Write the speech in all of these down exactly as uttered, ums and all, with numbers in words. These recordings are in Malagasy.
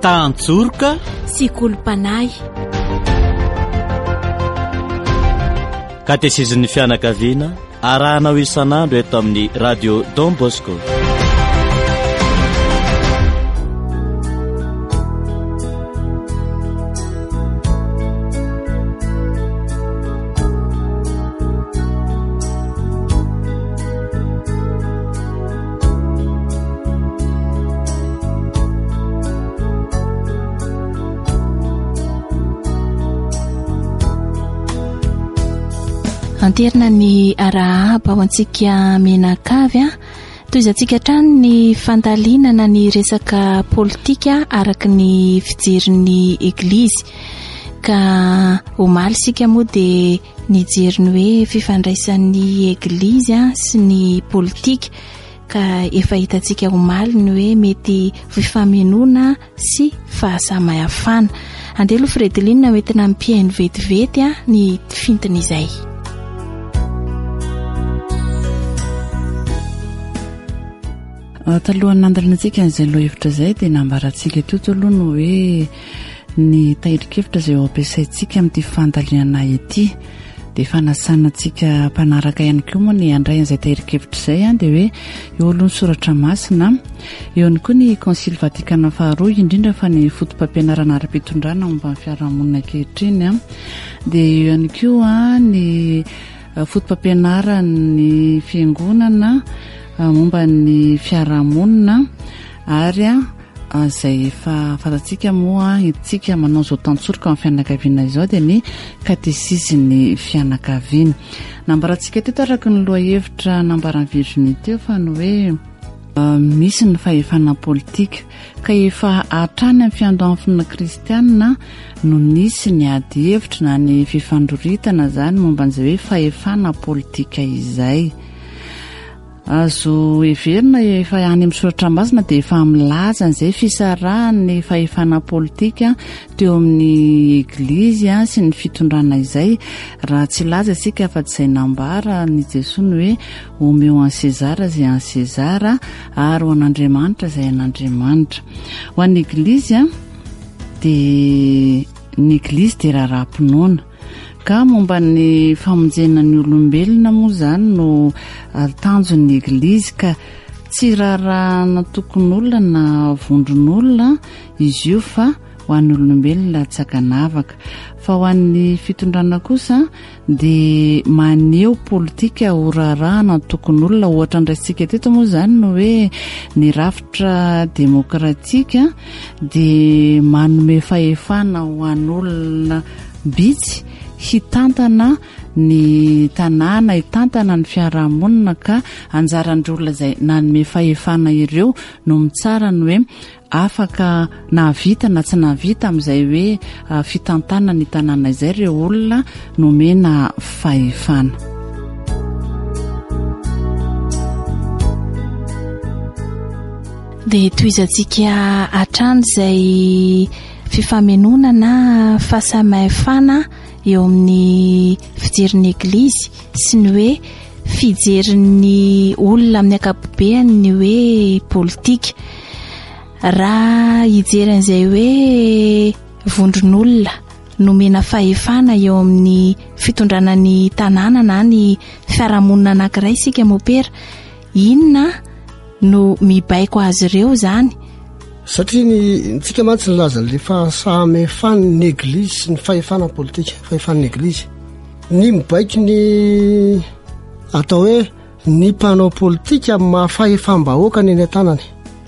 Tanjoroka sy Kolompanay. Katezizin'ny fianakaviana arahanao isan'andro eto amin'ny radio Don Bosco. Anterina ny arahaba ho antsika menakavy a toy izantsika trano ny fandalinana ny resaka politika araka ny fijerin'ny eglizy ka omaly sika moa dia nijeriny hoe fifandraisan'ny eglizy a sy ny politika ka efa hitantsika omaly ny hoe mety fifamenoana sy fahasamayafana. Andelo Fredeline hoentina mpiaino vetivety a ny fintiny izay. Talohan'ny nandalinantsika an'izay lohevitra izay dia nambarantsika teto aloha no hoe ny tahirin-kevitra izay ao ampiasaintsika amin'ity fandalinana ity dia fanasanantsika mpanaraka ihany koa moa ny andray an'izay tahirin-kevitra izay a dia hoe eo alohan'ny soratra masina, eo ihany koa ny konsily vatikana faharoa indrindra fa ny fotom-pampianarana ara-pitondrana momba ny fiarahamonina ankehitriny a, dia eo ihany koa ny fotom-pampianarany fiangonana momba ny fiarahamonina ary a izay efa fantatsika moa itsika manao zao tantsoroka amin'ny fianakaviana izao dia ny katesizin'ny fianakaviana. Nambarantsika teto araka ny lohahevitra nambaran'ny Virginie teo fa no hoe misy ny fahefana politika ka efa hatrany amin'ny fiandohana kristianina no nisy ny ady hevitra na ny fifandroritana zany momba an'izay hoe fahefana politika izay. Azo everina efa any amin'ny soratra masina dia efa milaza an'izay fisarahany fahefana politika teo amin'ny eglizy sy ny fitondrana izay raha tsy laza isika fa tsy izay nambara ny Jesosy ny hoe omeo an'i Sezara izay an'i Sezara ary ho an'Andriamanitra izay an'Andriamanitra. Ho an'ny eglizy dia ny eglizy dia raharaham-pinoana ka momba ny famonjena ny olombelona moa izany no tanjon'ny eglizy ka tsy raharahana tokon'olona na vondron'olona izy io fa ho an'ny olombelona tsakanavaka. Fa ho an'ny fitondrana kosa dia maneho politika ho raharahana tokon'olona ohatra andraisika teto moa izany no hoe ny rafitra demokratika dia manome fahefana ho an'olona bitsy hitantana ny tanàna, hitantana ny fiarahamonina ka anjarandry olona izay nanome fahefana ireo no mitsara ny hoe afaka nahavita na tsy nahavita amin'izay hoe fitantana ny tanàna izay ireo olona nomena fahefana. Dia toy izantsika hatrany izay fifamenoana na fahasamayafana eo amin'ny fijerin'ny eglizy sy ny hoe fijerin'ny olona amin'ny akapobeany ny hoe politika. Raha hijerin'izay hoe vondron'olona nomena fahefana eo amin'ny fitondrana ny tanàna na ny fiarahamonina anankiray sika mopera, inona no mibaiko azy ireo zany? Satria ny tsika mantsy nilaza le fahasamefana ny eglizy sy ny fahefana politika, fahefan'ny eglizy. Ny mibaiko ny atao hoe ny mpanao politika mahafahefam-bahoaka ny eny an-tanany.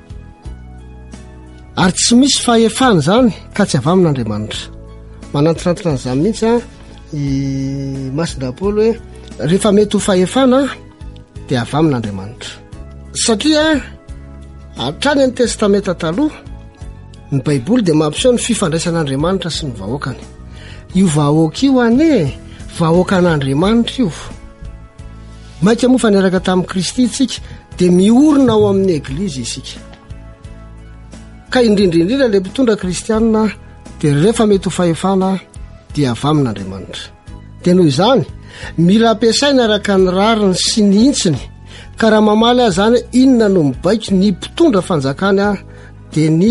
Ary tsy misy fahefana zany ka tsy avy amin'Andriamanitra. Manantirantina an'izany mihitsy a i Masina Paoly hoe rehefa mety ho fahefana dia avy amin'Andriamanitra. Satria hatrany ny testamenta taloha ny baiboly dia mampiseho ny fifandraisan'Andriamanitra sy ny vahoakany. Io vahoaka io ane vahoaka an'Andriamanitra io. Maika moa fa niaraka tamin'i Kristy isika dia miorina ao amin'ny eglizy isika. Ka indrindrindrindra ilay mpitondra kristianina dia rehefa mety ho fahefana dia avy amin'Andriamanitra. Dia noho izany mila ampiasaina araka ny rariny sy ny intsiny. Ka raha mamaly azy zany inona no mibaiko ny mpitondra fanjakany a dia ny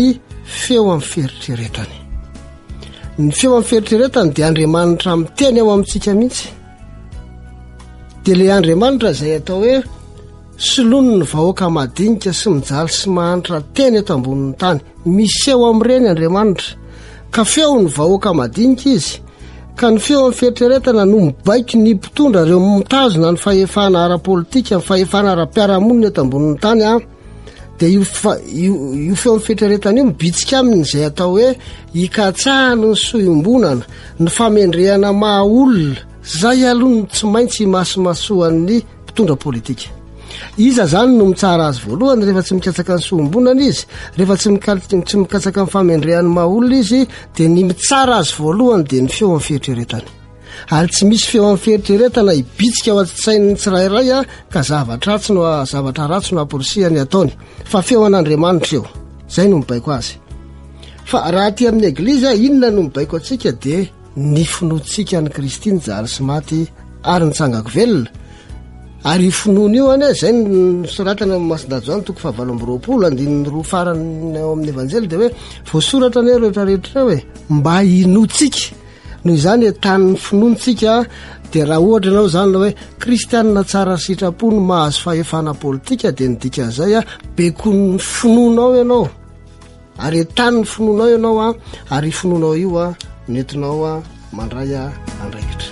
feo amin'ny feritreretany. Ny feo amin'ny feritreretany dia Andriamanitra miteny ao amintsika mihitsy. Dia ilay Andriamanitra izay atao hoe solono ny vahoaka madinika sy mijaly sy mahantra teny eto ambonin'ny tany, misy eo amin'ireny Andriamanitra. Ka feo ny vahoaka madinika izy, ka ny feo amin'ny feritreretana no mibaiko ny mpitondra ireo mitazona ny fahefana ara-politika, ny fahefana ara-piarahamonina eto ambonin'ny tany a. Dia io, io, io feo amin'ny feritreretana io mibitsika aminy izay atao hoe hikatsahany ny sohimbonana, ny famendrehana mahaolona. Zay aloha ny tsy maintsy masimasoan'ny mpitondra politika. Iza zany no mitsara azy voalohany rehefa tsy mikatsaka ny sohimbonana izy, rehefa tsy tsy mikatsaka ny famendrehany mahaolona izy, dia ny mitsara azy voalohany dia ny feo amin'ny feritreretany. Ary tsy misy feo amin'ny feritreretana hibitsika ao an-tsain'ny tsirairay a ka zavatra ratsy no zavatra ratsy no aporisihany ataony, fa feo an'Andriamanitra eo. Zay no mibaiko azy. Fa raha aty amin'ny egliza inona no mibaiko atsika dia ny finoantsika ny Kristy nijaly sy maty ary nitsangako velona. Ary finoana io ane zay ny soratana Masidajano toko fahavalo amby roapolo andininy roa farany ao amin'ny evanjely dia hoe voasoratra ny rehetra rehetra hoe mba hinoantsika. Noho izany tany finoantsika dia raha ohatra ianao zany hoe kristianina tsara sitrapo no mahazo fahefana politika dia ny dikan'izay a beko ny finoanao ianao. Ary tany finoanao ianao a ary finoanao io a nentinao a mandray a andraikitra.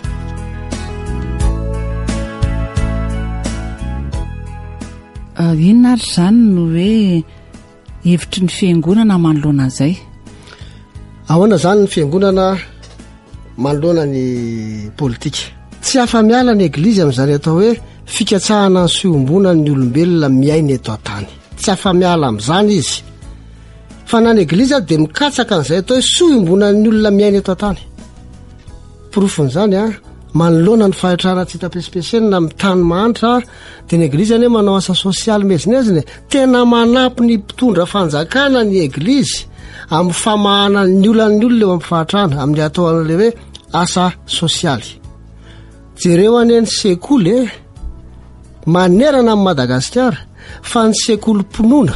Uh, inona ary zany no hoe hevitry ny fiangonana manoloana izay? Ahoana zany ny fiangonana manoloana ny politika? Tsy afa-miala ny eglizy amin'izany atao hoe fikatsahana ny sohimbonana ny olombelona miaina eto an-tany. Tsy afa-miala amin'izany izy. Fa na ny eglizy dia mikatsaka an'izay atao hoe sohimbonana ny olona miaina eto an-tany. Porofon'izany a manoloana ny fahitrana tsy hita pesipesena amin'ny tany mahantra dia ny eglizy ane manao asa sosialy mezineziny, tena manampy ny mpitondra fanjakana ny eglizy amin'ny famahana ny olan'ny olona eo amin'ny fahitrana amin'ny atao an'le hoe asa sosialy. Jereo ane ny sekoly manerana amin'ny Madagasikara fa ny sekoly mponoana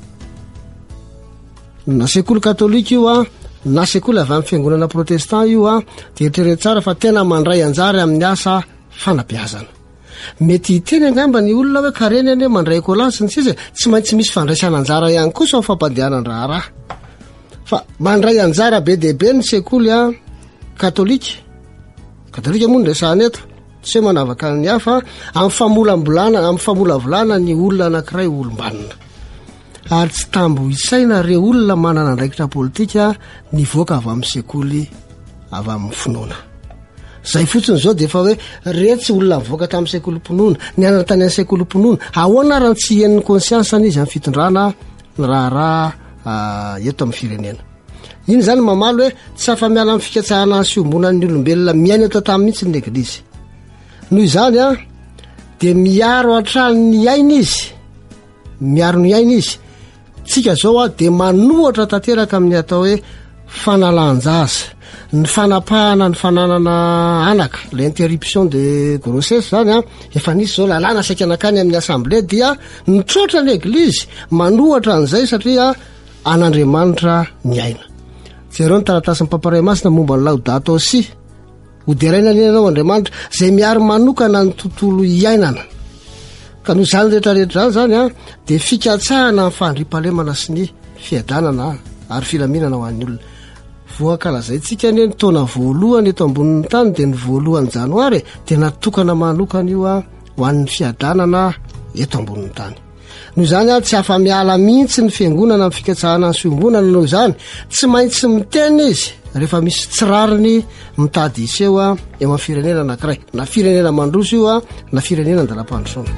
na sekoly katolika io a na sekoly avy amin'ny fiangonana protestant io a dia eritrereto tsara fa tena mandray anjara amin'ny asa fanabeazana. Mety hiteny angamba ny olona hoe kareny ane mandray kolansy ny sisa, tsy maintsy misy fandraisana anjara ihany kosa amin'ny fampandehanana raharaha. Fa mandray anjara be dehibe ny sekoly a katolika. Katolika moa nresahana eto, tsy hoe manavaka ny hafa amin'ny famolambolana, amin'ny famolavolana ny olona anankiray olombanina. Ary tsy tambo isaina re olona manana andraikitra politika nivoaka avy amin'ny sekoly avy amin'ny finoana. Zay fotsiny zao dia efa hoe retsy olona nivoaka tamin'ny sekoly mponoana, ny anana tany amin'ny sekoly mponoana, ahoana raha tsy hen'ny konsiansany izy amin'ny fitondrana ny raharaha eto amin'ny firenena. Iny zany mamaly hoe tsy afa-miala amin'ny fikatsahana ny sohimbonan'ny olombelona miaina eto an-tany mihitsy ny eglizy. Noho izany a dia miaro hatrany ny aina izy, miaro ny aina izy. Tsika zao a dia manohatra tanteraka amin'ny atao hoe fanalanjaza, ny fanapahana ny fananana anaka, l'interruption de grossesse zany a efa nisy zao lalàna saika anakany amin'ny assemblée dia nitrotra ny eglizy manohatra an'izay satria an'Andriamanitra ny aina. Jereo ny taratasy ny pamparay masina momba ny laudato si hoderaina nenanao Andriamanitra zay miaro manokana ny tontolo iainana. Ka noho izany rehetrarehetra zany zany a dia fikatsahana ny fandriampahalemana sy ny fiadanana ary filaminana ho an'ny olona. Voakalazaintsika ane ny taona voalohany eto ambonin'ny tany dia ny voalohany janoary dia natokana manokana io a ho an'ny fiadanana eto ambonin'ny tany. Noho izany a tsy afa-miala mihitsy ny fiangonana amin'ny fikatsahana ny sohimbonana. Noho izany tsy maintsy miteny izy rehefa misy tsirariny mitady iseho a eo amin'ny firenena anankiray, na firenena mandroso io a na firenena andalam-pandrosoana.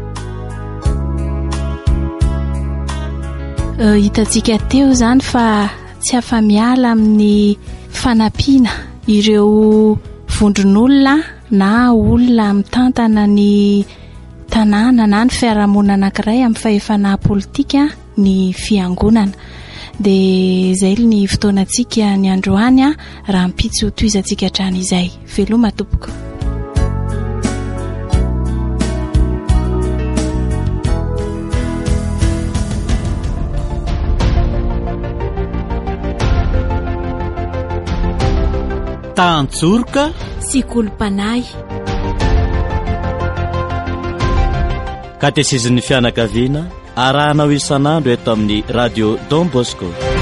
Hitantsika teo zany fa tsy afa-miala amin'ny fanampiana ireo vondron'olona na olona mitantana ny tanàna na ny fiarahamonina anankiray amin'ny fahefana politika ny fiangonana. Dia izay ny fotoanantsika ny androany a raha mpitso toizantsika hatrany izay. Veloma tompoko. tantsorika sy kolompanay. Katesizin'ny fianakaviana arahanao isan'andro eto amin'ny radio Don Bosco.